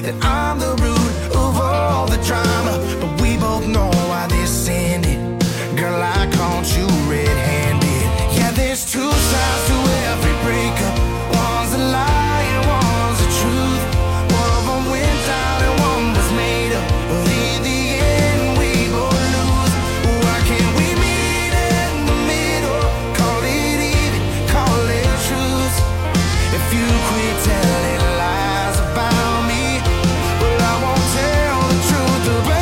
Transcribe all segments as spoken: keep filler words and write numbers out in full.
that I'm the root of all the drama, but we both know why this ended. Girl, I caught you red-handed. Yeah, there's two sides to every breakup. One's a lie and one's the truth. One of them went down and one was made up, but in the end we both lose. Why can't we meet in the middle? Call it even, call it truth. If you quit telling lies about me, well, I won't tell the truth about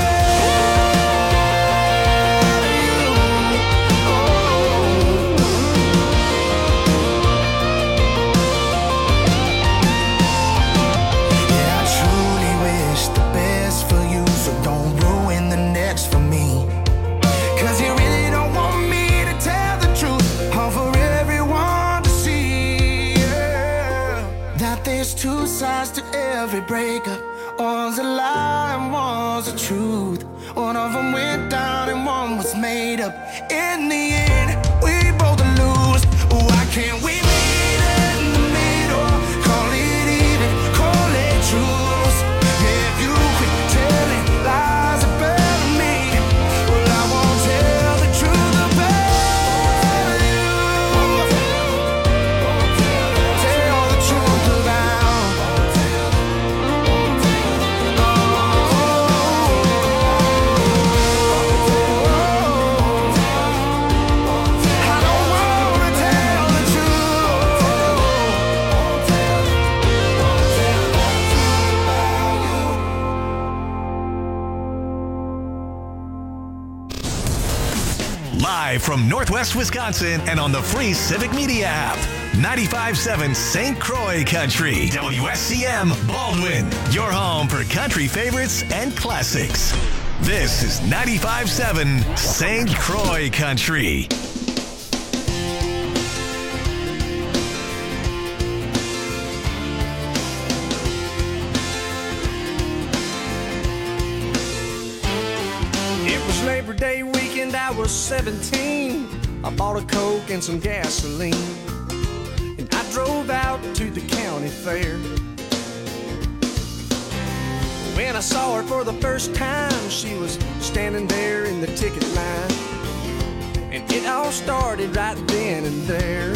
two sides to every breakup. One's a lie and one's the truth. One of them went down and one was made up. In the end, we both lose. Why can't we meet in the middle? Call it even, call it truth. If you quit telling lies about me, well, I won't tell the truth about you. Tell the truth about Live from Northwest Wisconsin and on the free Civic Media app. ninety-five point seven Saint Croix Country. W S C M Baldwin. Your home for country favorites and classics. This is ninety-five point seven Saint Croix Country. It was Labor Day weekend, I was seventeen. I bought a Coke and some gasoline, and I drove out to the county fair. When I saw her for the first time, she was standing there in the ticket line, and it all started right then and there.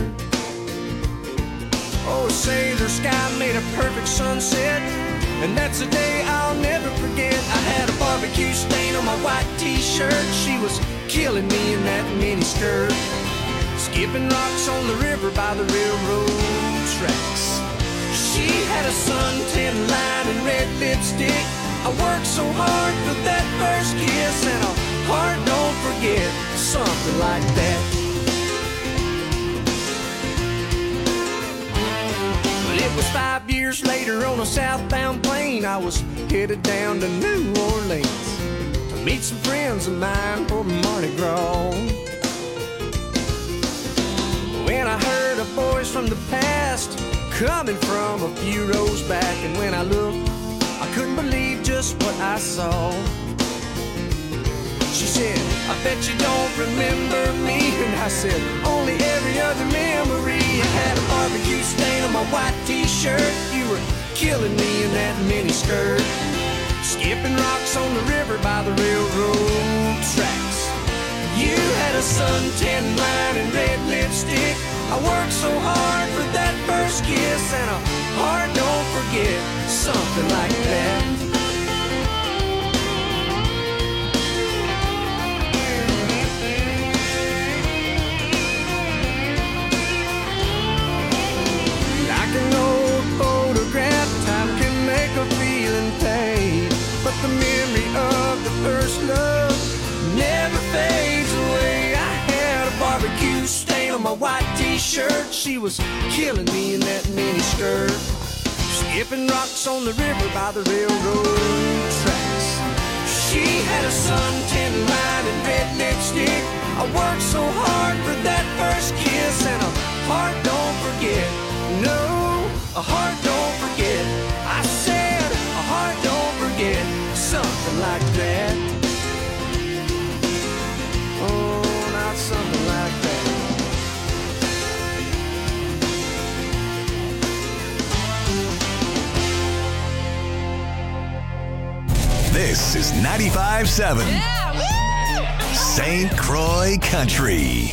Oh, say the sky made a perfect sunset, and that's a day I'll never forget. I had a barbecue stain on my white t-shirt. She was killing me in that mini skirt, skipping rocks on the river by the railroad tracks. She had a suntan line and red lipstick. I worked so hard for that first kiss, and a heart don't forget, something like that. It was five years later on a southbound plane. I was headed down to New Orleans to meet some friends of mine for Mardi Gras. When I heard a voice from the past coming from a few rows back, and when I looked, I couldn't believe just what I saw. She said, I bet you don't remember me. And I said, only every other memory. I had a barbecue stain on my white t-shirt. You were killing me in that mini skirt, skipping rocks on the river by the railroad tracks. You had a suntan line and red lipstick. I worked so hard for that first kiss, and a heart don't forget, something like that. But the memory of the first love never fades away. I had a barbecue stain on my white t-shirt. She was killing me in that mini skirt, skipping rocks on the river by the railroad tracks. She had a suntan line and red lipstick. I worked so hard for that first kiss, and a heart don't forget. No, a heart don't forget. I said a heart don't forget, something like that. Oh, not something like that. This is ninety-five seven Yeah, Saint Croix Country.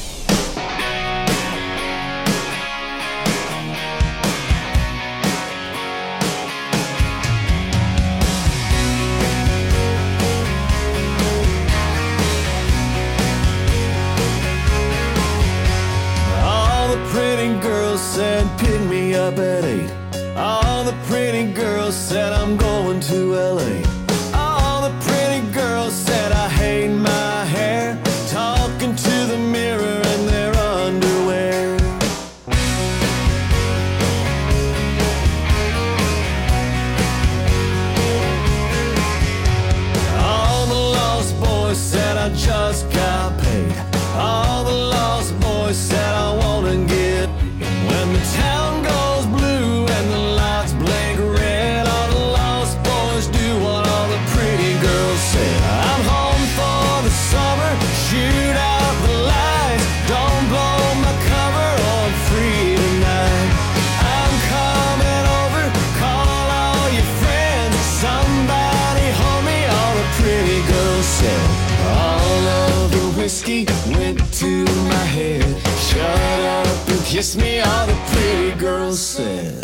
All the pretty girls said pick me up at eight. All the pretty girls said I'm going to L A. All the pretty girls said I hate my hair, talking to the mirror in their underwear. All the lost boys said I just got paid. All the lost boys said I wanna get. When the town goes blue and the lights blink red, all the lost boys do what all the pretty girls said. I'm home for the summer, shoot out the lights, don't blow my cover, I'm free tonight. I'm coming over, call all your friends, somebody hold me, all the pretty girls said. All of the whiskey went to my head, shut up and kiss me, all the pretty girls said.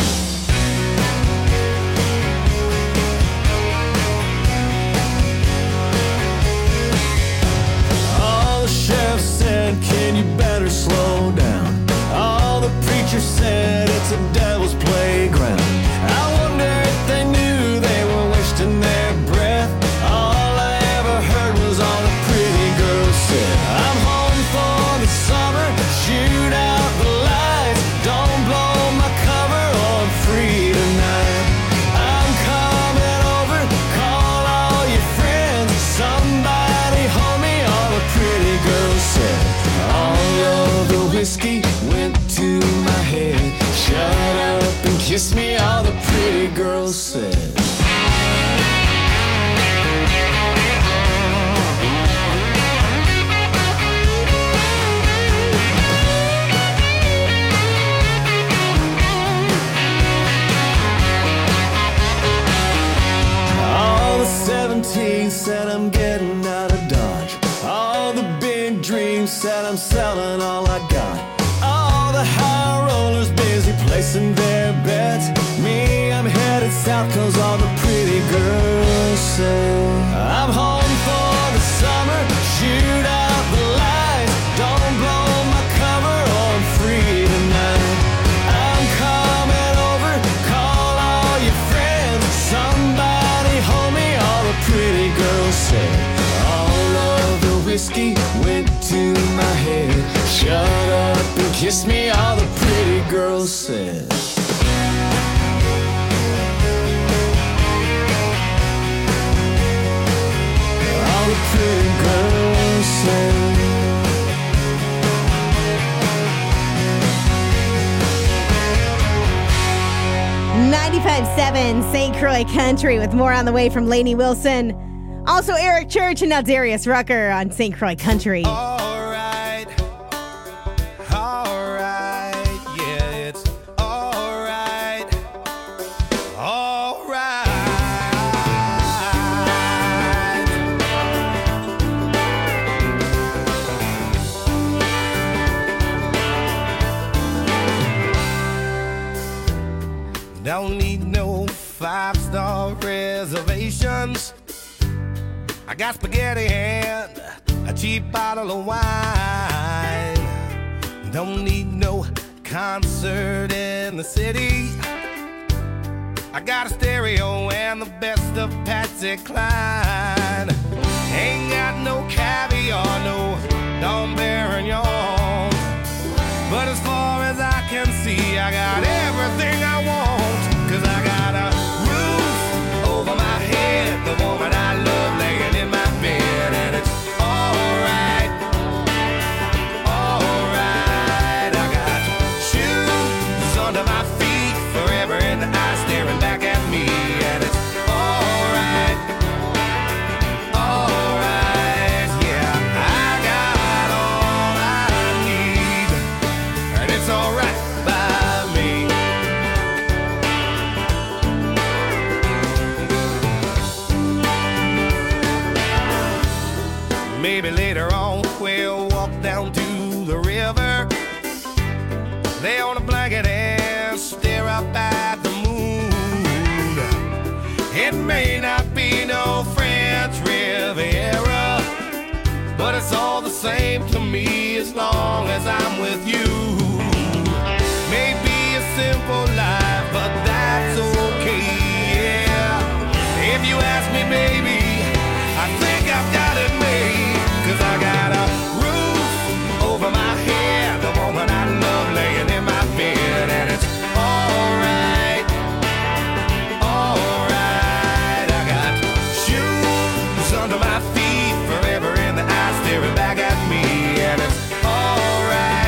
All the sheriff said, can you better slow down? All the preachers said, it's a devil's playground. I wonder if they knew they were wasting their breath. All I ever heard was all the pretty girls said. I'm home for the summer, shoot out the lights, don't blow my cover, I'm free tonight. I'm coming over, call all your friends, somebody hold me, all the pretty girls said. All of the whiskey went to my head, shut up and kiss me, all the pretty girls said. All the seventeen said I'm getting out of Dodge. All the big dreams said I'm selling all I got. All the high rollers busy placing their bets. Me, I'm headed south cause all the pretty girls say. I'm home for the summer, shoot out the lights, don't blow my cover, I'm free tonight. I'm coming over, call all your friends, somebody hold me, all the pretty girls say. All of the whiskey went to my head, shut up and kiss me, all the pretty girls said. All the pretty girls said. ninety-five seven Saint Croix Country with more on the way from Lainey Wilson. Also Eric Church and now Darius Rucker on Saint Croix Country. All right, all right, yeah, it's all right, all right. Don't need no five-star reservations. I got spaghetti and a cheap bottle of wine. Don't need no concert in the city. I got a stereo and the best of Patsy Cline. Ain't got no caviar, no Dom Perignon. But as far as I can see, I got everything I want. Cause I got a roof over my head, the woman I love laying in my bed, and it's alright, alright. I got shoes under my feet, forever in the eye staring back at me, and it's alright, alright. Yeah, I got all I need, and it's alright by me. maybe later on we'll walk down to the river, lay on a blanket and stare up at the moon. It may not be no French Riviera, but it's all the same to me as long as I'm with you. Maybe a simple life, but that's okay, yeah. If you ask me, baby, I think I've got it made, 'cause I got a roof over my head, the woman I love laying in my bed, and it's alright, alright. I got shoes under my feet, forever in the eyes staring back at me, and it's alright.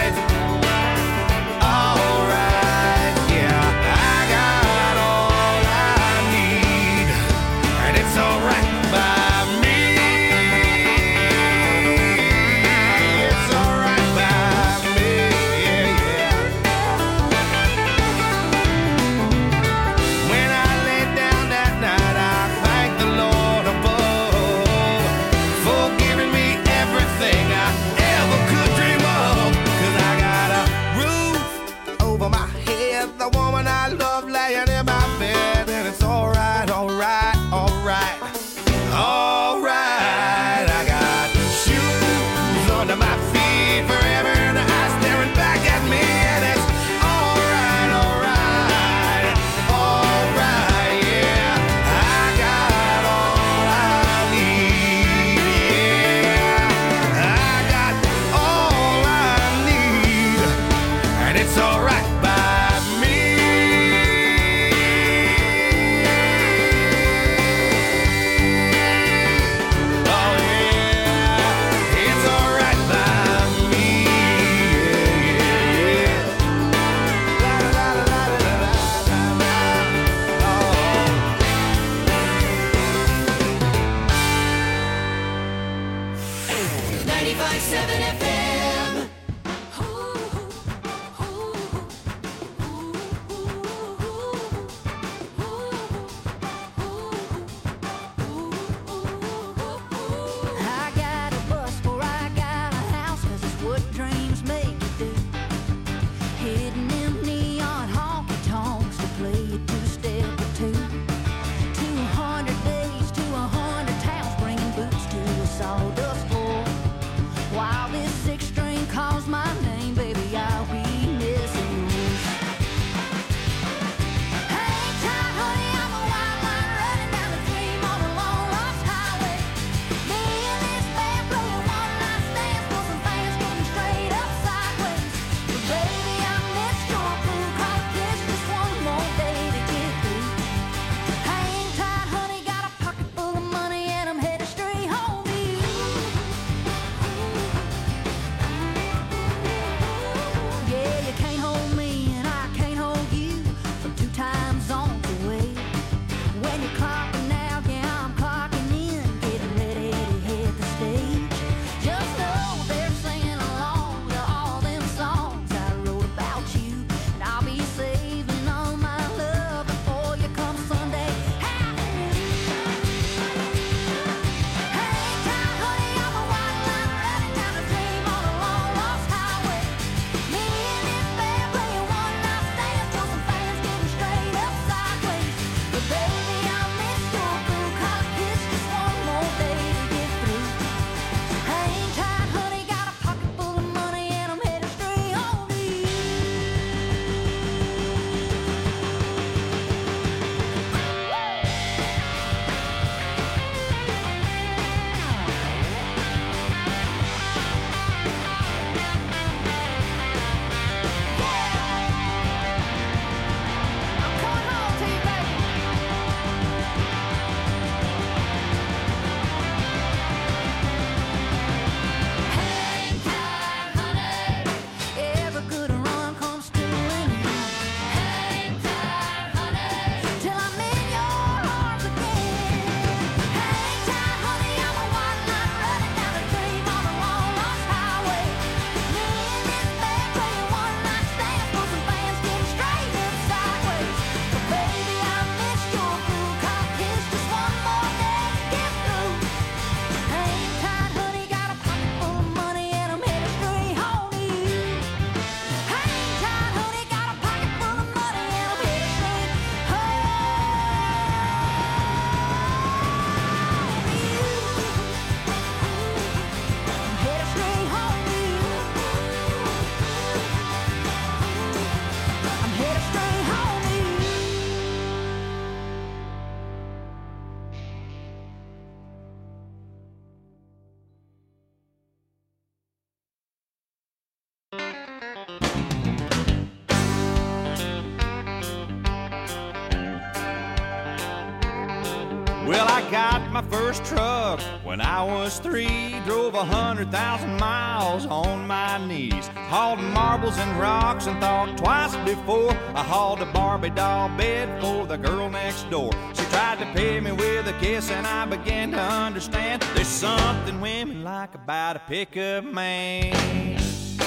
Well, I got my first truck when I was three. Drove a hundred thousand miles on my knees. Hauled marbles and rocks and thought twice before I hauled a Barbie doll bed for the girl next door. She tried to pay me with a kiss and I began to understand there's something women like about a pickup man.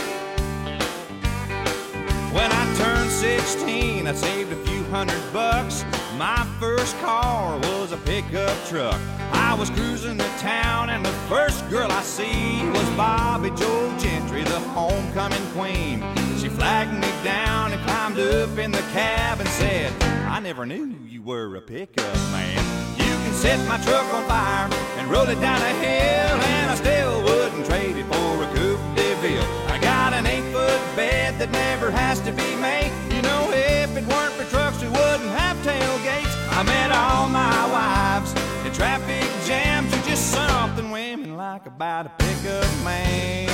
When I turned sixteen, I saved a few hundred bucks. My first car was a pickup truck. I was cruising to town and the first girl I see was Bobby Joe Gentry, the homecoming queen. She flagged me down and climbed up in the cab and said, I never knew you were a pickup man. You can set my truck on fire and roll it down a hill, and I still wouldn't trade it for a Coupe de Ville. I got an eight-foot bed that never has to be made. You know, if it weren't for trucks, we wouldn't have tailgates. I met all my wives in traffic jams. You're just something women like about a pickup man.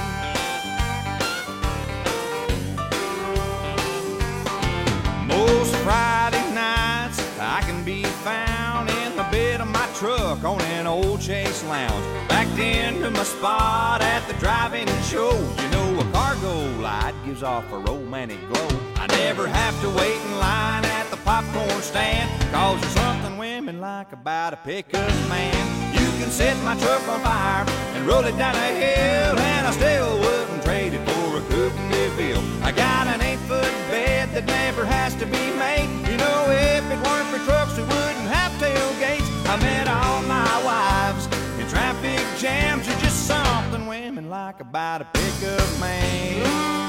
Most Friday nights I can be found in the bed of my truck on an old Chase Lounge, backed into my spot at the drive-in show. You know, a cargo light gives off a romantic glow. I never have to wait in line at the popcorn stand, cause there's something women like about a pickup man. You can set my truck on fire and roll it down a hill, and I still wouldn't trade it for a Coupe de Ville. I got an eight-foot bed that never has to be made. You know, if it weren't for trucks, we wouldn't have tailgates. I met all my wives in traffic jams. You're just something women like about a pickup man.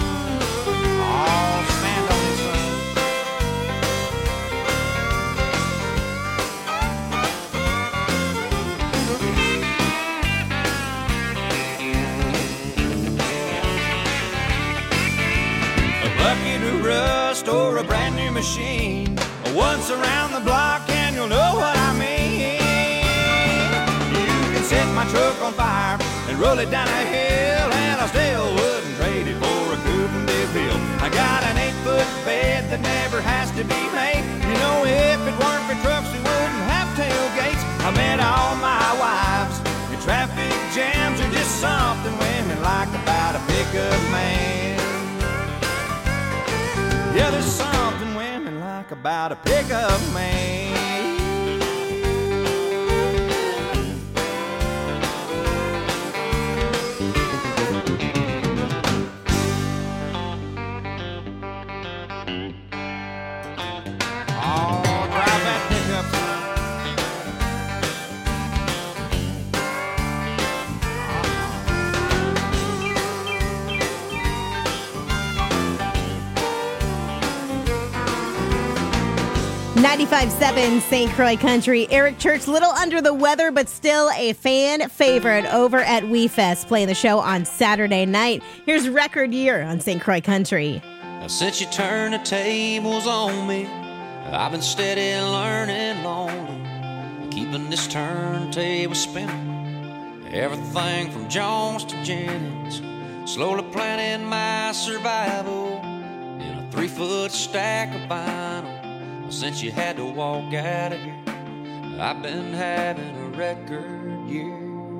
Oh, stand on this one. Bucket of rust or a brand new machine, once around the block and you'll know what I mean. You can set my truck on fire and roll it down a hill, and I still wouldn't trade it for a Coupe de Ville. I got an eight-foot bed that never has to be made. You know, if it weren't for trucks, we wouldn't have tailgates. I met all my wives in traffic jams. Are just something women like about a pickup man. Yeah, there's something women like about a pickup man. Oh, drive that pickup, son. ninety-five point seven Saint Croix Country. Eric Church, little under the weather, but still a fan favorite over at WeFest, playing the show on Saturday night. Here's Record Year on Saint Croix Country. Now, since you turned the tables on me, I've been steady learning lonely, keeping this turntable spinning. Everything from Jones to Jennings, slowly planning my survival in a three-foot stack of vinyl. Since you had to walk out of here, I've been having a record year.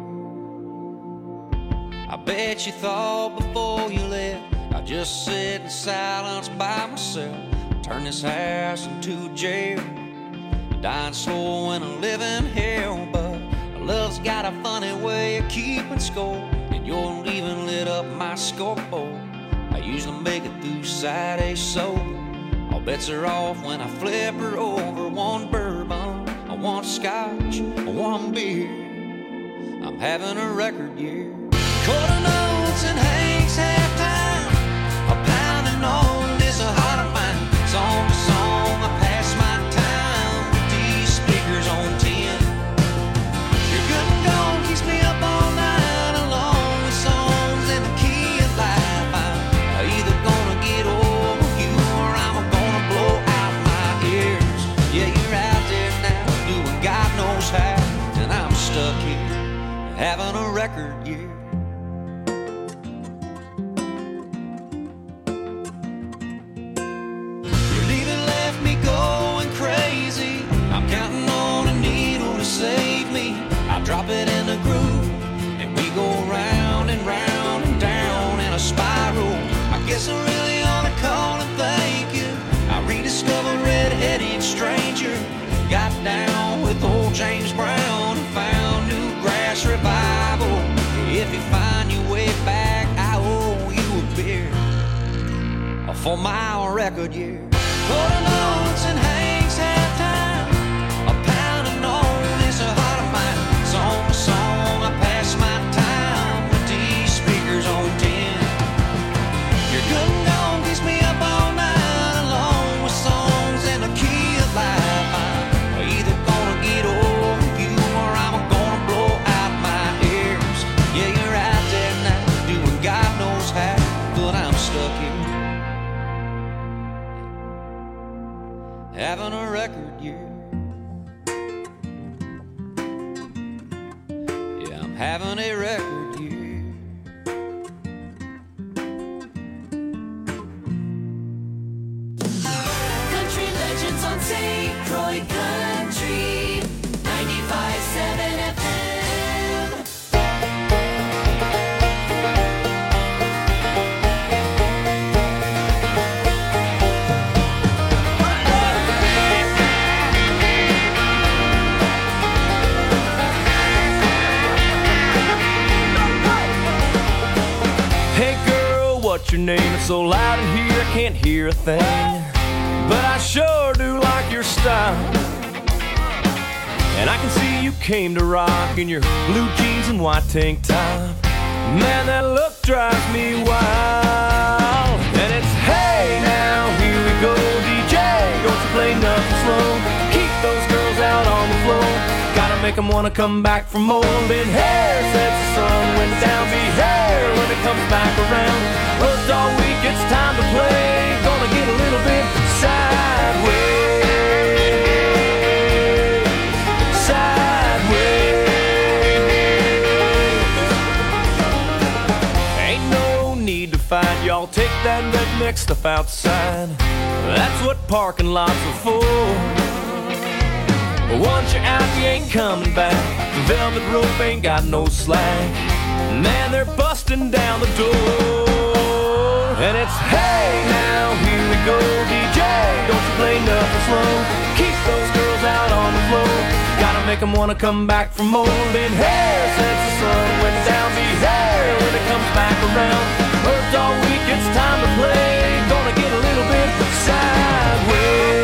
I bet you thought before you left I'd just sit in silence by myself, turn this house into a jail, dying slow in a living hell. But love's got a funny way of keeping score, and your leaving lit up my scoreboard. I usually make it through Saturday sober. All bets are off when I flip her over. One bourbon, I want scotch, one beer. I'm having a record year. Quarter notes and Hank's halftime, a pounding on this heart of mine. Song to song, I pass my time with these speakers on ten. Your good and gone keeps me up all night along with songs in the key of life. I'm either gonna get over you or I'm gonna blow out my ears. Yeah, you're out there now doing God knows how, and I'm stuck here having a record year. Your leaving left me going crazy. I'm counting on a needle to good year. Golden notes and Hank's halftime. A pound of known is a hard to find. Song to song, I pass my time with these speakers on ten. Your good and gone keeps me up all night, along with songs in the key of life. I'm either gonna get over you or I'm gonna blow out my ears. Yeah, you're out there now, doing God knows how, but I'm stuck here, having a record year. Yeah, I'm having a record year. Country legends on Saint Croix Country ninety-five point seven F M. Hey girl, what's your name? It's so loud in here I can't hear a thing, but I sure do like your style. And I can see you came to rock in your blue jeans and white tank top. Man, that look drives me wild. And it's hey now, here we go, D J, don't you play nothing slow. Keep those girls out on the floor, gotta make them wanna come back for more. Been hair since the sun went down, be hair when it comes back around. Worked all week, it's time to play, gonna get a little bit sideways. Sideways. Ain't no need to fight, y'all take that redneck stuff outside. That's what parking lots are for. Once you're out, you ain't coming back. The velvet rope ain't got no slack. Man, they're busting down the door. And it's hey now, here we go, D J, don't you play nothing slow. Keep those girls out on the floor, gotta make them wanna come back for more. Been here since the sun went down, be here when it comes back around. Worked all week, it's time to play, gonna get a little bit sideways.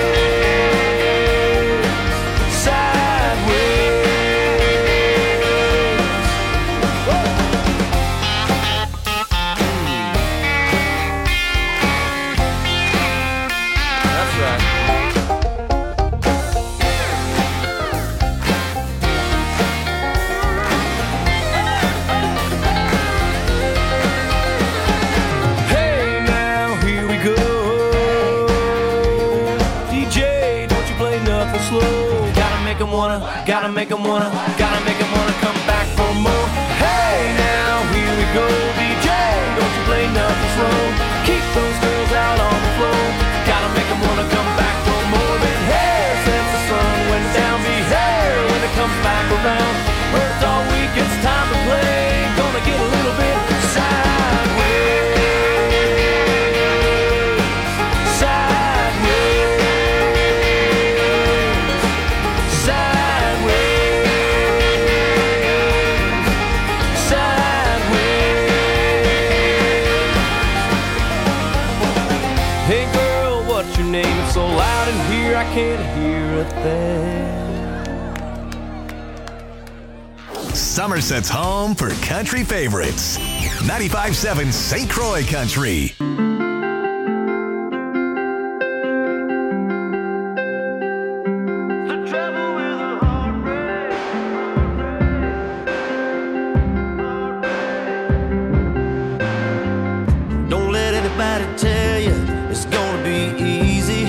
Wanna, gotta make them wanna, gotta make them wanna come back for more. Hey now, here we go, D J, don't you play nothing slow. Keep those girls out on the floor, gotta make them wanna come back for more. Been here since the sun went down, be here when it comes back around. Worked all week, it's time to play, gonna get a little bit sideways. So loud in here I can't hear a thing. Somerset's home for country favorites. ninety-five point seven Saint Croix Country. Don't let anybody tell you it's gonna be easy.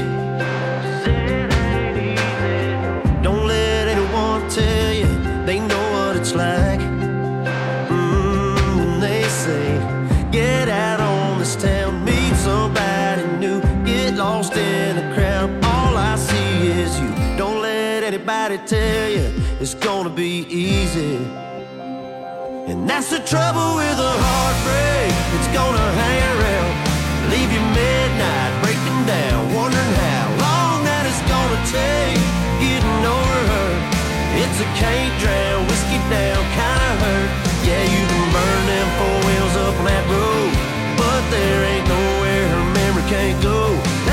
Don't let anyone tell you they know what it's like. Mm, when they say, get out on this town, meet somebody new, get lost in the crowd. All I see is you. Don't let anybody tell you it's gonna be easy. And that's the trouble with a heartbreak. It's gonna hang around, leave you midnight breaking down, wondering how long that it's gonna take getting over her. It's a can't drown, whiskey down kinda hurt. Yeah, you can burn them four wheels up on that road, but there ain't nowhere her memory can't go.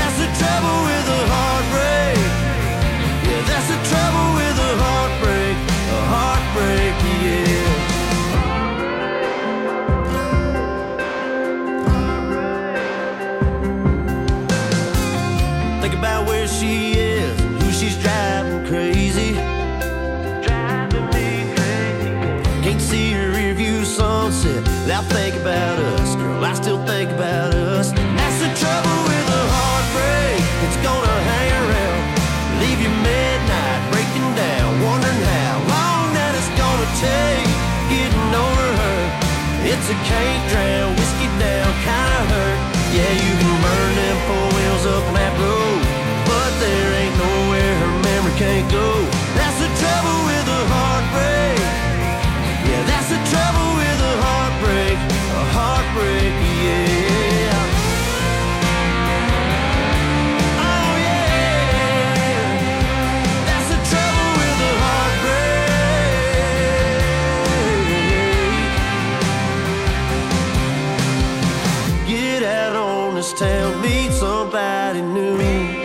can't drown, whiskey down, kinda hurt. Yeah, you can burn them four wheels up on that road, but there ain't nowhere her memory can't go. That's the trouble with a heartbreak. Yeah, that's the trouble with a heartbreak. A heartbreak, yeah. Oh yeah. That's the trouble with a heartbreak. Get out on this town, meet somebody new.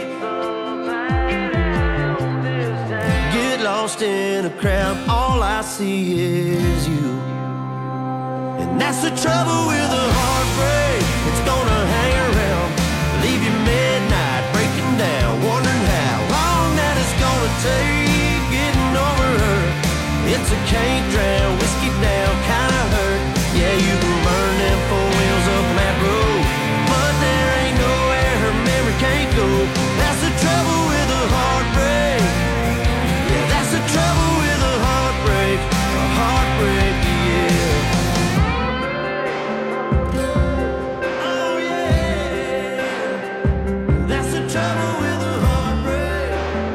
Get lost in a crowd, all I see is you. And that's the trouble with a heartbreak. It's gonna hang around, leave you midnight, breaking down, wondering how long that it's gonna take getting over her. It's a can't drown, whiskey down, kinda hurt. Yeah, you can burn them four wheels up on that road, but there ain't nowhere her memory can't go. That's the trouble with a heartbreak. Yeah, that's the trouble with a heartbreak. A heartbreak, yeah. Oh yeah. That's the trouble with a heartbreak.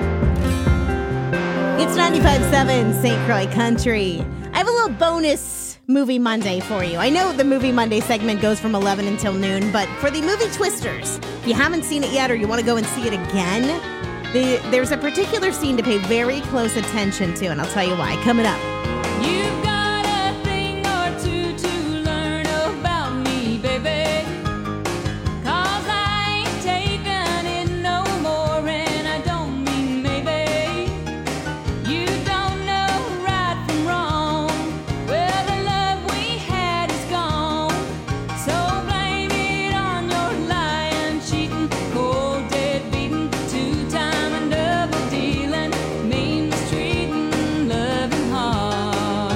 It's ninety-five point seven Saint Croix Country. I have a little bonus Movie Monday for you. I know the Movie Monday segment goes from eleven until noon, but for the movie Twisters, if you haven't seen it yet or you want to go and see it again, the, there's a particular scene to pay very close attention to, and I'll tell you why. Coming up. You've got a thing or two to learn about me, baby. 'Cause I ain't taking it no more, and I don't mean maybe. You don't know right from wrong. Well, the love we had is gone. So blame it on your lying, cheating, cold, dead beating, two-time and double dealing, mean mistreating, loving hard.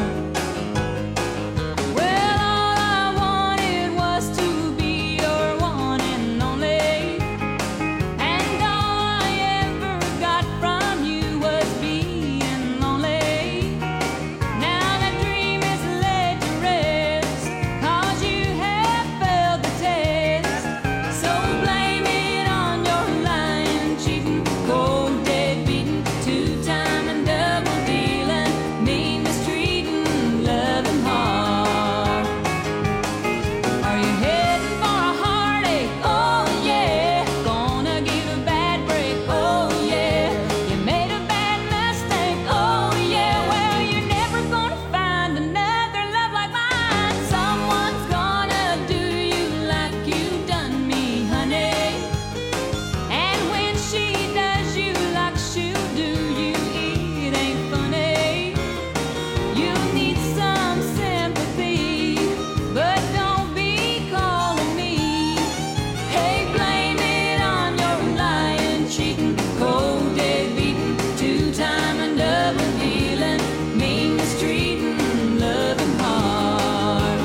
Well, all I wanted was to be your one and only, and all I ever got from you was being lonely. Now that dream is laid to rest, 'cause you have failed the test. So blame it on your lying, cheating, cold, dead beating, two-time and double dealing, mean mistreating, loving hard. Are you heading for a heartache? Oh yeah. Gonna give a bad break? Oh yeah. You made a bad mistake? Oh yeah. Well, you're never gonna find another love like mine. Someone's gonna do you like you done me, honey. And when she does you like she'll do you, it ain't funny. You need some sympathy, but don't be calling me. Hey, blame it on your lying, cheating, cold, dead beating, two-time and double dealing, mean mistreating, loving hard.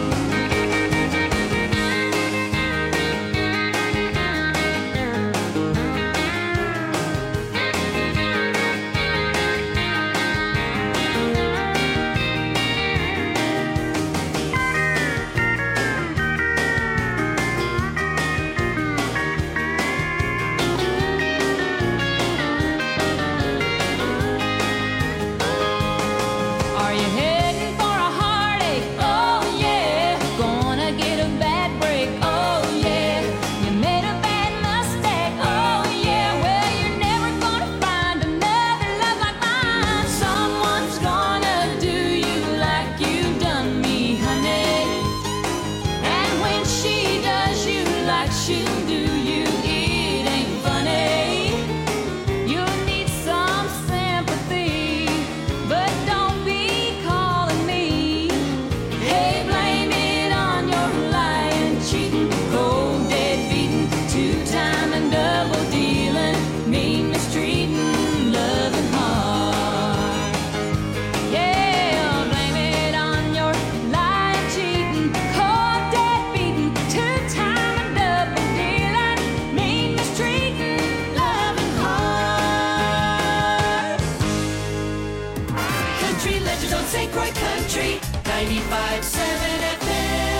Are you heading for a heartache? Oh yeah. Gonna get a bad break? Oh yeah. You made a bad mistake? Oh yeah. Well, you're never gonna find another love like mine. Someone's gonna do you like you done me, honey. And when she does you like she'll do you, it ain't funny. You need some sympathy, but don't be calling me. Hey, blame it on your lying, cheating, cold, dead beating, two-time and double dealing, mean mistreating, loving hard. Yeah, blame it on your lying, cheating, cold, dead beating, two-time and double dealing, mean mistreating, loving hard. Country legends on Saint Croix Country, ninety-five point seven F M.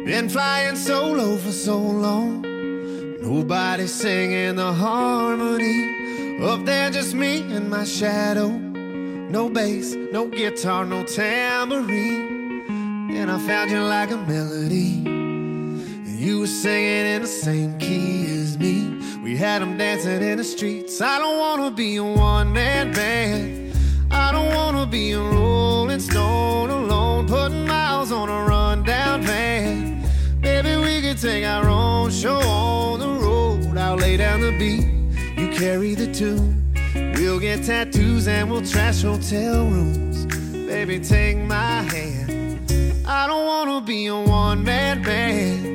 Been flying solo for so long. Nobody singing the harmony. Up there just me and my shadow. No bass, no guitar, no tambourine. And I found you like a melody. And you were singing in the same key as me. We had them dancing in the streets. I don't wanna be a one-man band. I don't wanna be a rolling stone alone, putting miles on a rundown van. Maybe we could take our own show on the road. I'll lay down the beat, you carry the tune. We'll get tattoos and we'll trash hotel rooms. Baby, take my hand. I don't wanna be a one-man band.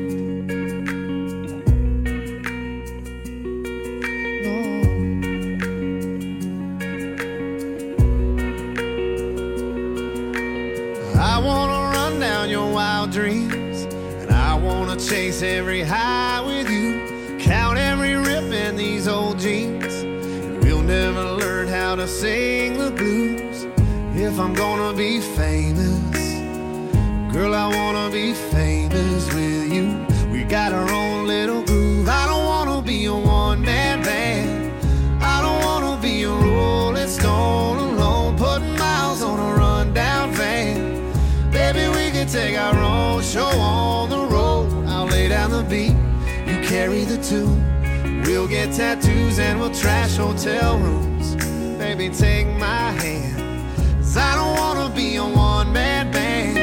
I wanna run down your wild dreams, and I wanna chase every high with you. Count every rip in these old jeans, and we'll never learn how to sing the blues. If I'm gonna be famous, girl, I wanna be famous with you. We got our own little groove. I don't wanna be a one-man band. I don't wanna be a rolling stone alone, putting miles on a rundown van. Baby, we can take our own show on the road. I'll lay down the beat, you carry the tune. We'll get tattoos and we'll trash hotel rooms. Baby, take my hand, 'cause I don't wanna be a one-man band.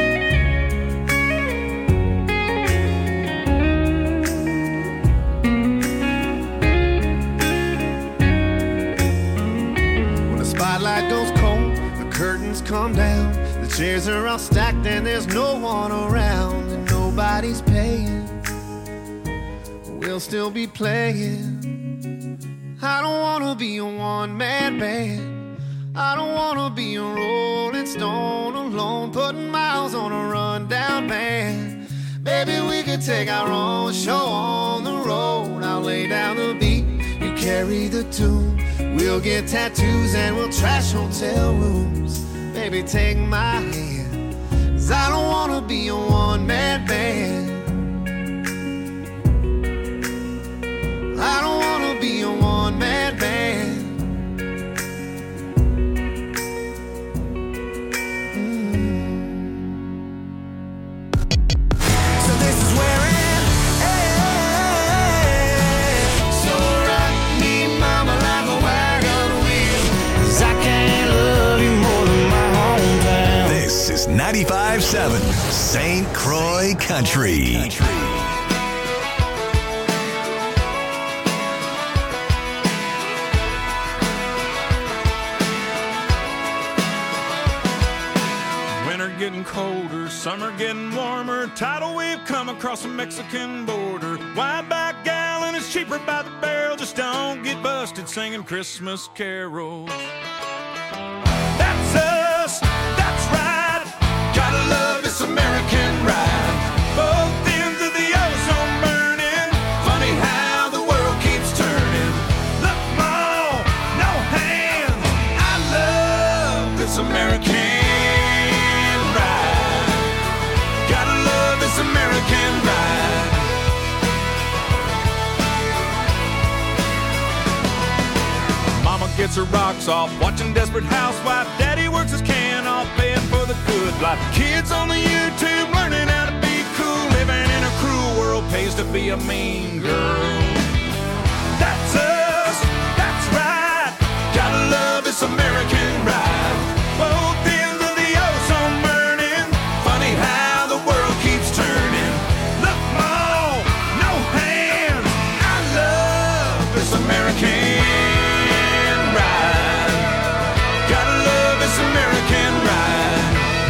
When the spotlight goes cold, the curtains come down. The chairs are all stacked and there's no one around, and nobody's paying. We'll still be playing. I don't wanna be a one-man band. I don't wanna be a rolling stone alone, putting miles on a rundown van. Baby, we could take our own show on the road. I'll lay down the beat, you carry the tune. We'll get tattoos and we'll trash hotel rooms. Baby, take my hand, 'cause I don't wanna be a one-man band. I don't wanna be a one-man band. Mm. So this is where it ends. So rock me, mama, like a wagon wheel, 'cause I can't love you more than my hometown. This is ninety-five point seven Saint Croix Country. Country. Getting colder, summer getting warmer, tidal wave come across the Mexican border. Wide back gallon is cheaper by the barrel, just don't get busted singing Christmas carols. That's us, that's right, gotta love this American ride. Both ends of the ozone burning, funny how the world keeps turning. Look, Mom, no hands, I love this American American ride. Mama gets her rocks off watching Desperate Housewife. Daddy works his can off paying for the good life. Kids on the YouTube learning how to be cool. Living in a cruel world pays to be a mean girl. That's us, that's right, gotta love this American ride. Both ends of the ozone burning, funny how the world keeps turning. Look, Mom, no hands, I love this American ride. Gotta love this American ride.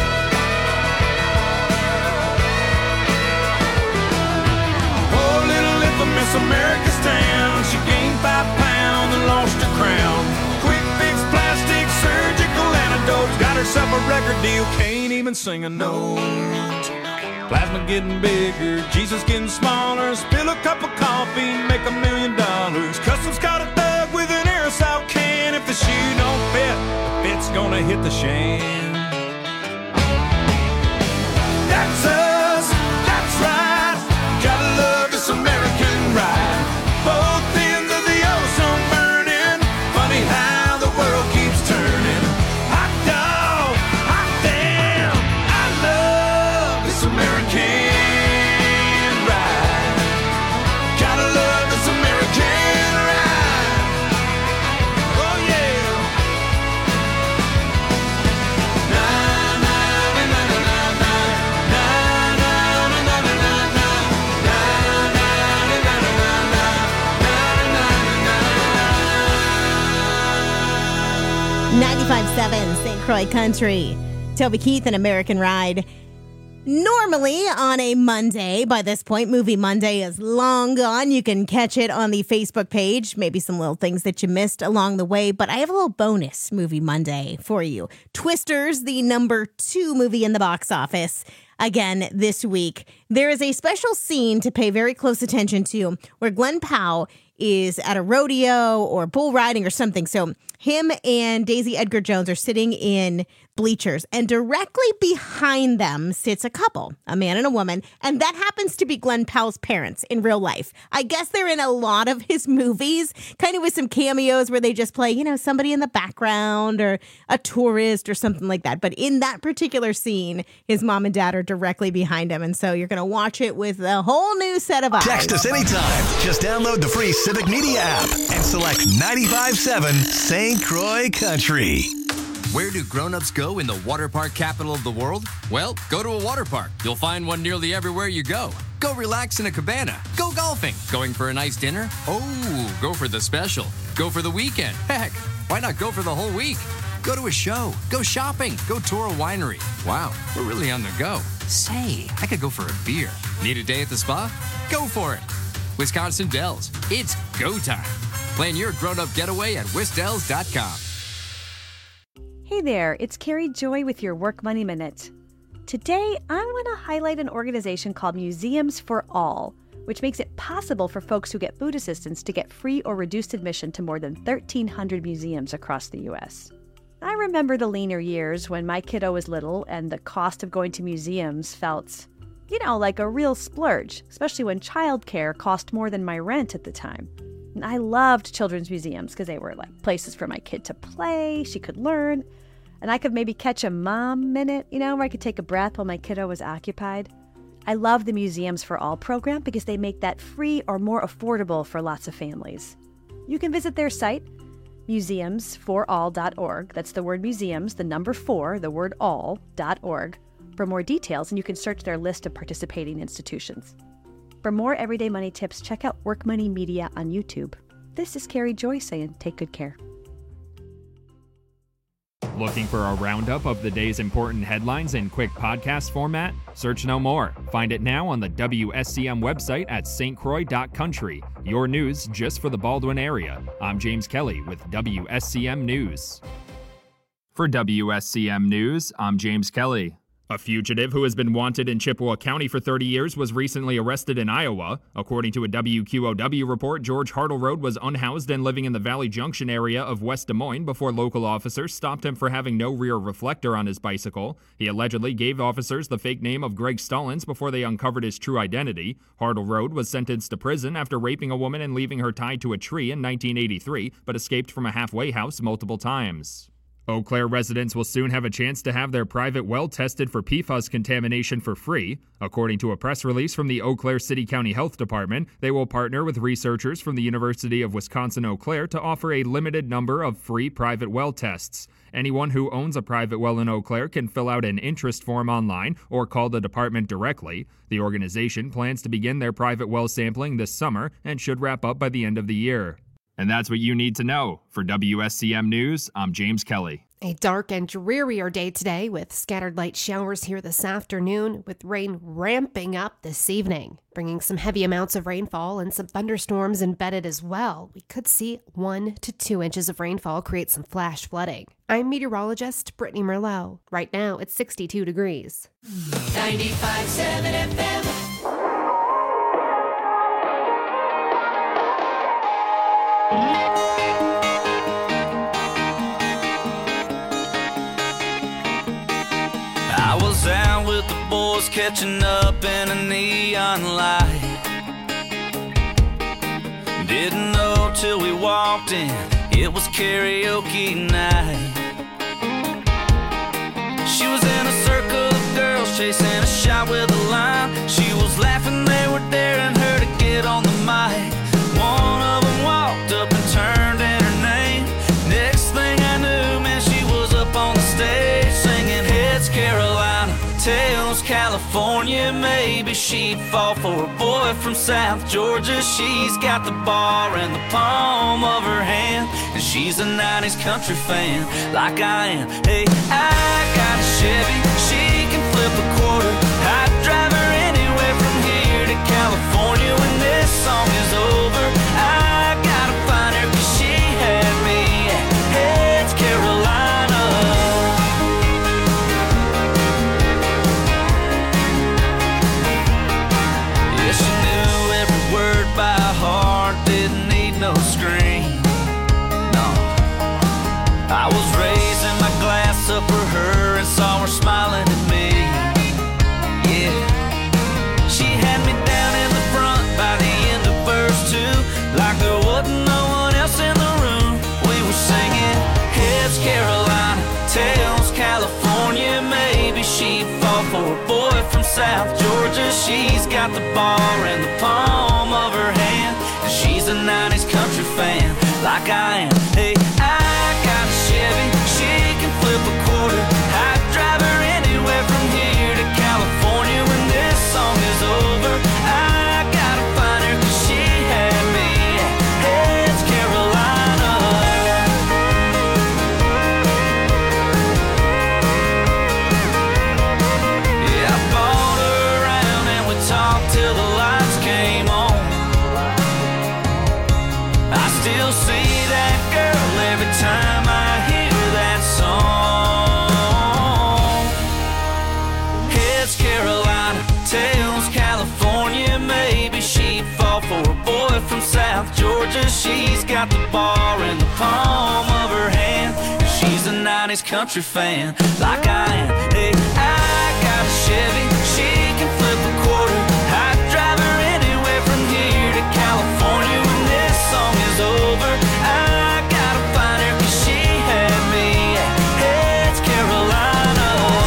Oh, little infamous America's town, she gained five pounds and lost her crown. Quick fix, plastic, surgical antidotes, got herself a record deal, can't even sing a note. Plasma getting bigger, Jesus getting smaller. Spill a cup of coffee, make a million dollars. Customs caught a thug with an aerosol can. If the shoe don't fit, the fit's gonna hit the shan. That's us, that's right, Croy Country. Toby Keith and American Ride. Normally on a Monday, by this point, Movie Monday is long gone. You can catch it on the Facebook page, maybe some little things that you missed along the way, but I have a little bonus Movie Monday for you. Twisters, the number two movie in the box office, again this week. There is a special scene to pay very close attention to where Glenn Powell is at a rodeo or bull riding or something. So him and Daisy Edgar Jones are sitting in bleachers, and directly behind them sits a couple, a man and a woman, and that happens to be Glenn Powell's parents in real life. I guess they're in a lot of his movies, kind of with some cameos where they just play, you know, somebody in the background or a tourist or something like that. But in that particular scene, his mom and dad are directly behind him, and so you're going to watch it with a whole new set of eyes. Text us anytime. Just download the free Civic Media app and select ninety-five point seven Saint Croix Country. Where do grown-ups go in the water park capital of the world? Well, go to a water park. You'll find one nearly everywhere you go. Go relax in a cabana. Go golfing. Going for a nice dinner? Oh, go for the special. Go for the weekend. Heck, why not go for the whole week? Go to a show. Go shopping. Go tour a winery. Wow, we're really on the go. Say, I could go for a beer. Need a day at the spa? Go for it. Wisconsin Dells. It's go time. Plan your grown-up getaway at wisdells dot com. Hey there, it's Carrie Joy with your Work Money Minute. Today, I want to highlight an organization called Museums for All, which makes it possible for folks who get food assistance to get free or reduced admission to more than thirteen hundred museums across the U S. I remember the leaner years when my kiddo was little and the cost of going to museums felt, you know, like a real splurge, especially when childcare cost more than my rent at the time. And I loved children's museums because they were like places for my kid to play, she could learn, and I could maybe catch a mom minute, you know, where I could take a breath while my kiddo was occupied. I love the Museums for All program because they make that free or more affordable for lots of families. You can visit their site, museums for all dot org. That's the word museums, the number four, the word all, dot org, for more details, and you can search their list of participating institutions. For more everyday money tips, check out Work Money Media on YouTube. This is Carrie Joy saying, take good care. Looking for a roundup of the day's important headlines in quick podcast format? Search no more. Find it now on the W S C M website at s t croix dot country. Your news just for the Baldwin area. I'm James Kelly with W S C M News. For W S C M News, I'm James Kelly. A fugitive who has been wanted in Chippewa County for thirty years was recently arrested in Iowa. According to a W Q O W report, George Hartleroad was unhoused and living in the Valley Junction area of West Des Moines before local officers stopped him for having no rear reflector on his bicycle. He allegedly gave officers the fake name of Greg Stallings before they uncovered his true identity. Hartleroad was sentenced to prison after raping a woman and leaving her tied to a tree in nineteen eighty-three, but escaped from a halfway house multiple times. Eau Claire residents will soon have a chance to have their private well tested for P FAS contamination for free. According to a press release from the Eau Claire City County Health Department, they will partner with researchers from the University of Wisconsin-Eau Claire to offer a limited number of free private well tests. Anyone who owns a private well in Eau Claire can fill out an interest form online or call the department directly. The organization plans to begin their private well sampling this summer and should wrap up by the end of the year. And that's what you need to know. For W S C M News, I'm James Kelly. A dark and drearier day today with scattered light showers here this afternoon, with rain ramping up this evening, bringing some heavy amounts of rainfall and some thunderstorms embedded as well. We could see one to two inches of rainfall create some flash flooding. I'm meteorologist Brittany Merlot. Right now, it's sixty-two degrees. ninety-five point seven F M. I was out with the boys catching up in a neon light. Didn't know till we walked in, it was karaoke night. She was in a circle of girls chasing a shot with a line. She was laughing, they were daring her to get on the mic. One of them walked up and turned in her name. Next thing I knew, man, she was up on the stage singing Heads Carolina, Tails California. Maybe she'd fall for a boy from South Georgia. She's got the bar in the palm of her hand, and 'cause she's a nineties country fan like I am. Hey, I got a Chevy, she can flip a quarter. I'd drive her anywhere from here to California when this song is over. I gotta find her 'cause she had me at Heads, Carolina. Yeah, she knew every word by heart, didn't need no screen. No, I was raising my glass up for her and saw her smiling at me. Yeah, she had me down in the front by the end of verse two, like there wasn't no one else in the room. We were singing Heads, Carolina, Tails, California. Maybe she'd fall for a boy from South Georgia. She's got the bar in the palm of her hand, and she's a nineties country fan like I am. Hey, I got a Chevy, she can flip a quarter. I'd drive her anywhere from here to California when this song is over. I gotta find her 'cause she had me at Heads, Carolina. Yeah, I bought her around and we talked till the lights came on. I still see that girl every time I hear that song. Heads, Carolina, Tails, California. Maybe she'd fall for a boy from South Georgia. She's got the bar in the palm of her hand. She's a nineties country fan like I am. Hey, I got a Chevy, she can flip a quarter. I'd drive her anywhere from here to California when this song is over. I gotta find her 'cause she had me at Heads, Carolina.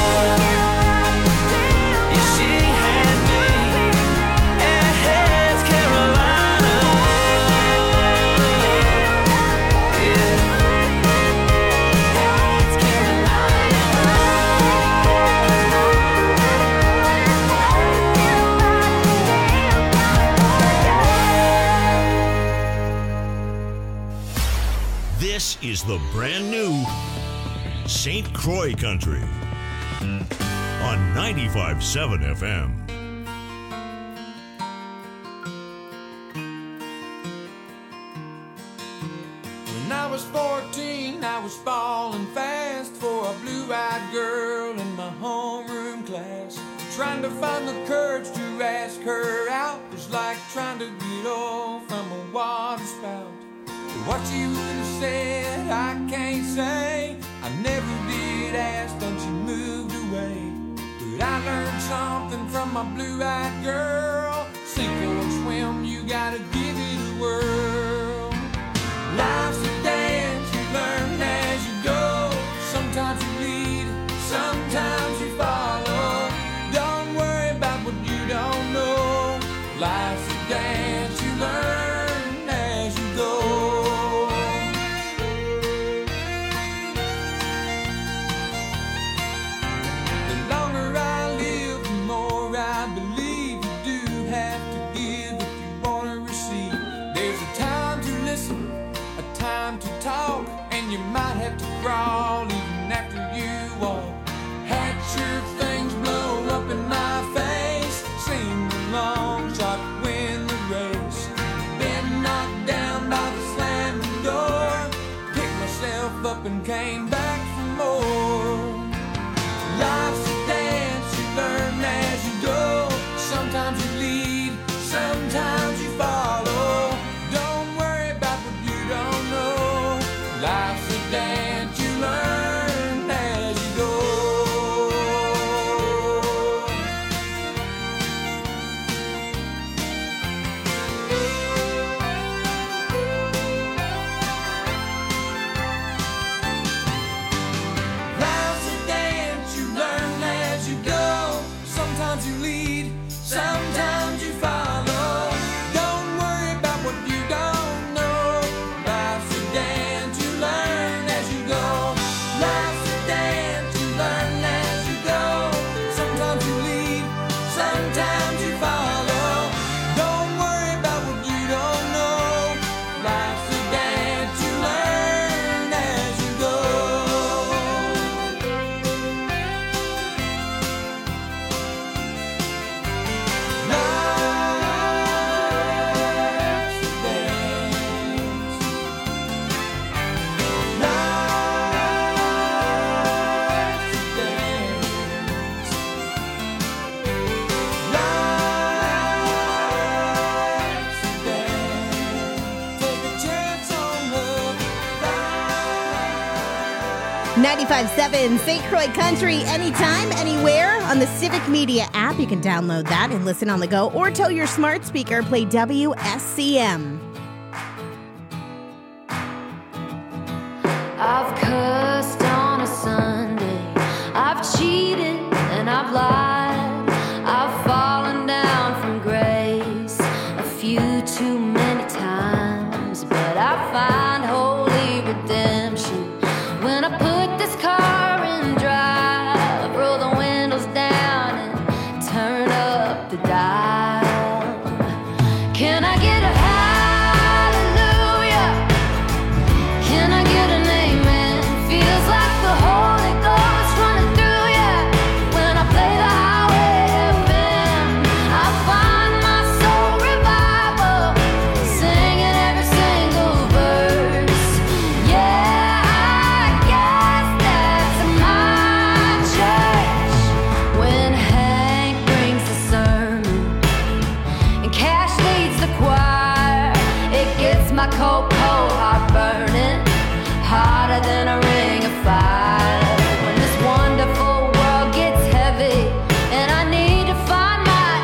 Yeah, she had me at Heads, Carolina. Yeah. Heads, Carolina. This is the brand new Saint Croix Country on ninety-five point seven F M. When I was fourteen, I was falling fast for a blue-eyed girl in my homeroom class. Trying to find the courage to ask her out was like trying to get off from a water spout. What you could have said, I can't say. I never did ask, then she moved away. But I learned something from my blue-eyed girl. Sink or swim, you gotta give it a whirl. Life's a dance, you learn as you go. Sometimes you lead, sometimes you follow. Don't worry about what you don't know. Life's a dance, you learn as you go. The longer I live, the more I believe you do have to give if you want to receive. ninety-five point seven Saint Croix Country, anytime, anywhere on the Civic Media app. You can download that and listen on the go, or tell your smart speaker, play W S C M. I've cussed on a Sunday, I've cheated and I've lied, I've fallen down from grace a few too many times, but I find holy redemption when I put this car in drive, roll the windows down and turn up the dial. Can I get a hallelujah? Can I get an amen? Feels like the Holy Ghost running through ya when I play the highway F M. I find my soul revival, singing every single verse. Yeah, I guess that's my church. When Hank brings the sermon and Cash leads the choir, it gets my cold, cold heart burning hotter than a ring of fire. When this wonderful world gets heavy and I need to find my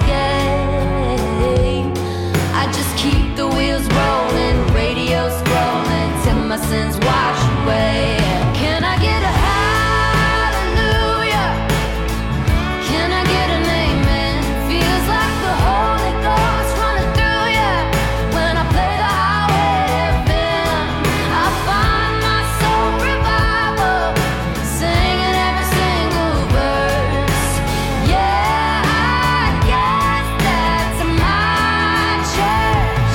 escape, I just keep the wheels rolling, radio scrolling till my sins wash away. Can I get a hallelujah? Can I get an amen? Feels like the Holy Ghost running through ya when I play the highway F M. I find my soul revival, singing every single verse. Yeah, I guess that's my church.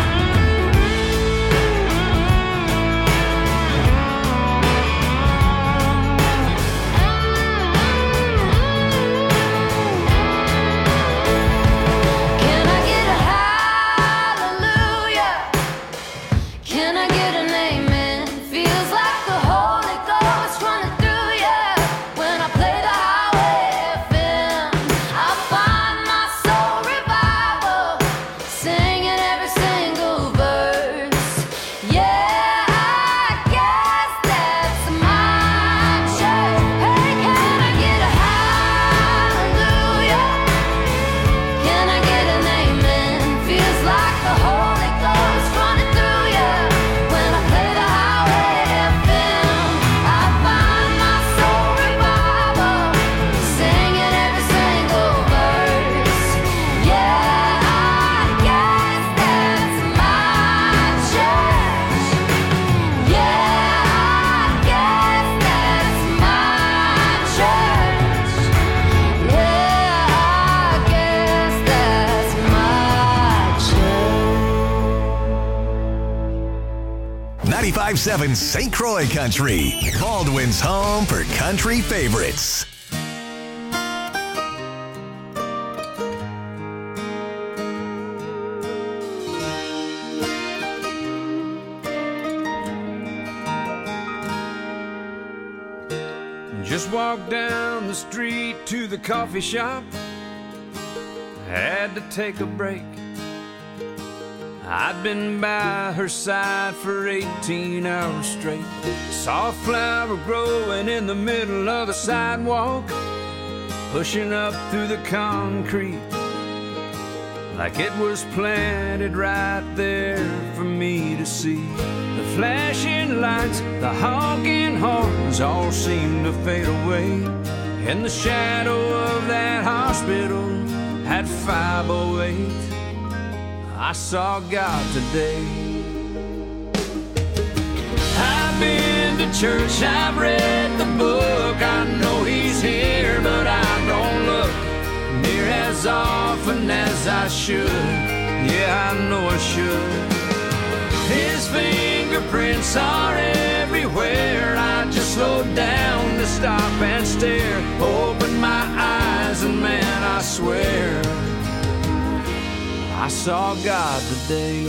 Can I get a hallelujah? Can I get an amen? Feels like the Holy Ghost running through ya when I play the highway F M. I find my soul revival, singing every single verse. Yeah, I guess that's my church. Hey, can I get a hallelujah? Can I get an amen? Feels like the Holy Ghost running through ya when I play the highway F M. I find my soul revival, singing every single verse. Yeah, I guess that's my church. Yeah, I guess that's my church. Yeah, I guess that's my church. ninety-five point seven Saint Croix Country, Baldwin's home for country favorites. Just walked down the street to the coffee shop. Had to take a break. I'd been by her side for eighteen hours straight. Saw a flower growing in the middle of the sidewalk, pushing up through the concrete like it was planted right there for me to see. The flashing lights, the honking horns all seemed to fade away. In the shadow of that hospital at five oh eight, I saw God today. I've been to church, I've read the book, I know He's here, but I don't look near as often as I should. Yeah, I know I should. His fingerprints are everywhere. I just slowed down to stop and stare. Opened my eyes and man, I swear I saw God today.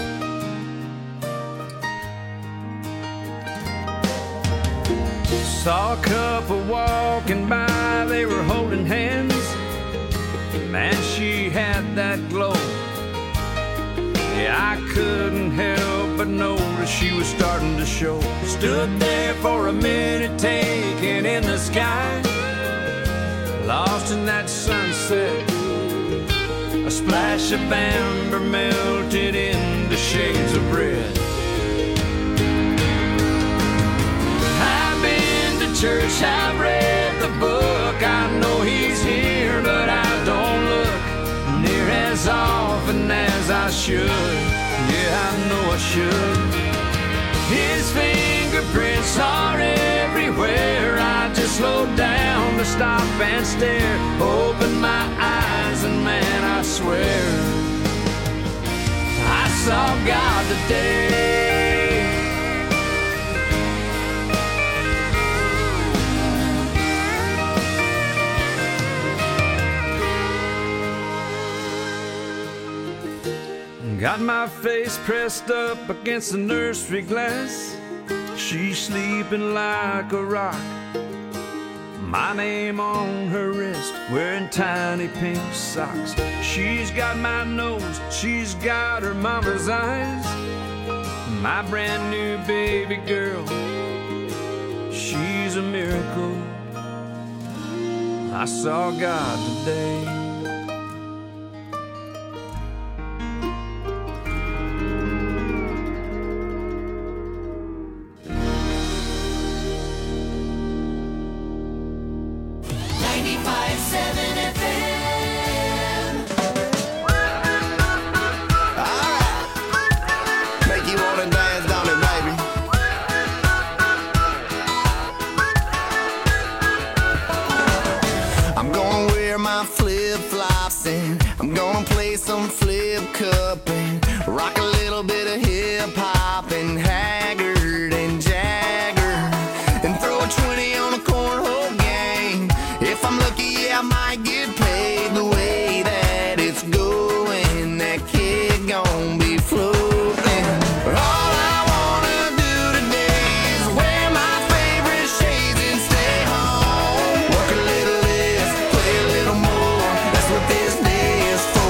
Saw a couple walking by, they were holding hands. Man, she had that glow. Yeah, I couldn't help but notice that she was starting to show. Stood there for a minute, taking in the sky, lost in that sunset. A splash of amber melted into shades of red. I've been to church, I've read the book. I know he's here, but I don't look near as often as I should. Yeah, I know I should. His fingerprints are everywhere. I just slow down to stop and stare. Open my eyes and man, I swear I saw God today. Got my face pressed up against the nursery glass. She's sleeping like a rock. My name on her wrist, wearing tiny pink socks. She's got my nose, she's got her mama's eyes. My brand new baby girl, she's a miracle. I saw God today. Some flip cup and rock a little bit of hip hop and Haggard and Jagger and throw a twenty on a cornhole game. If I'm lucky, yeah, I might get paid. The way that it's going, that kid gon' be floating. All I wanna do today is wear my favorite shades and stay home. Work a little less, play a little more. That's what this day is for.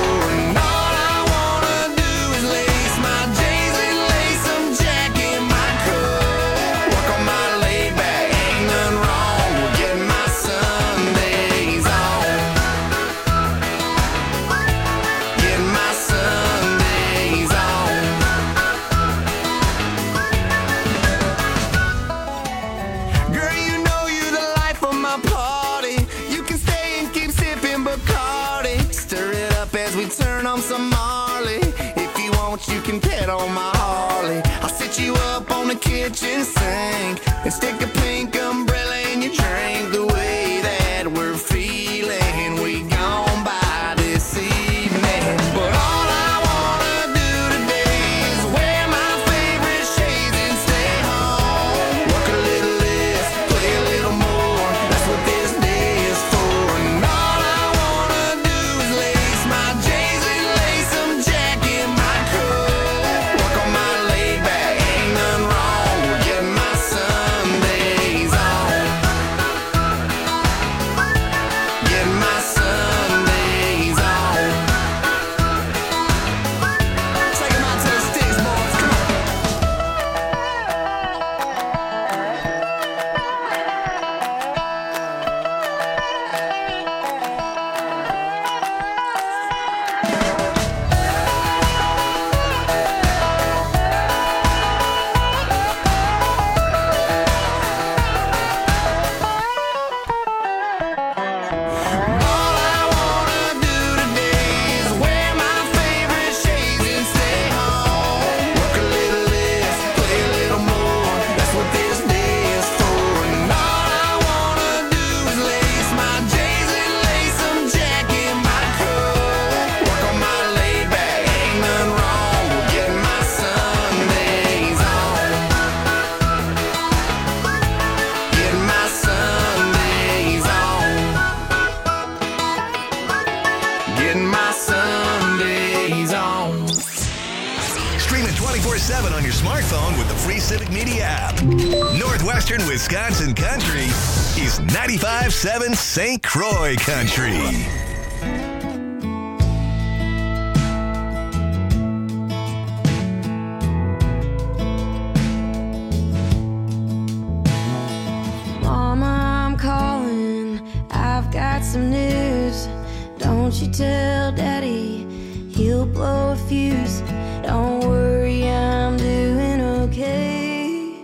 Some Marley, if you want, you can pet on my Harley. I'll sit you up on the kitchen sink and stick a pink umbrella in your drink. The way that we're feeling, we gon' by this evening. But all I wanna do today is wear my favorite shades and stay home. Work a little less, play a little more. That's what this day is for. And all I wanna do is lace my J's, some jack in my coat. Work on my laid back, ain't nothing wrong with getting my Sundays on. Getting my Sundays on. Take 'em out to the sticks, boys, come on. twenty-four seven on your smartphone with the free Civic Media app. Northwestern Wisconsin Country is ninety-five point seven Saint Croix Country. got some news. Don't you tell Daddy, he'll blow a fuse. Don't worry, I'm doing okay.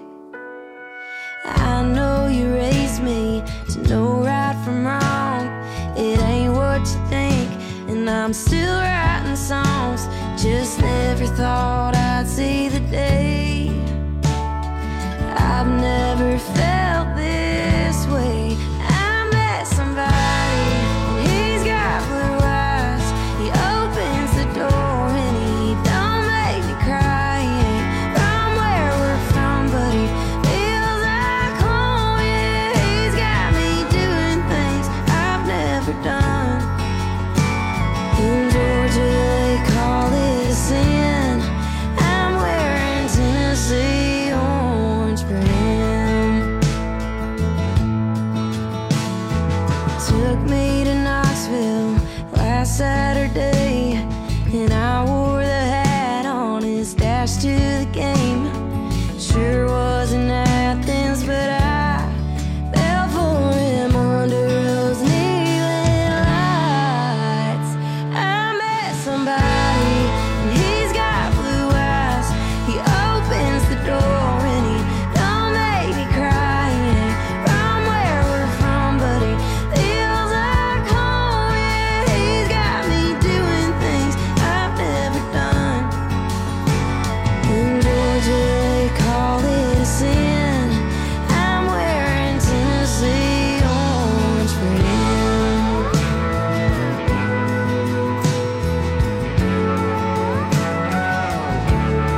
I know you raised me to know right from wrong. It ain't what you think, and I'm still writing songs. Just never thought I'd see the day. I've never felt this way. I met somebody, and he's got blue eyes. He opens the door and he don't make me cry. He ain't from where we're from, but he feels like home. Yeah, he's got me doing things I've never done. In Georgia they call it a sin. I'm wearing Tennessee orange brim. Took me to Knoxville last Saturday, and I wore the hat on his dash to the game. Sure was an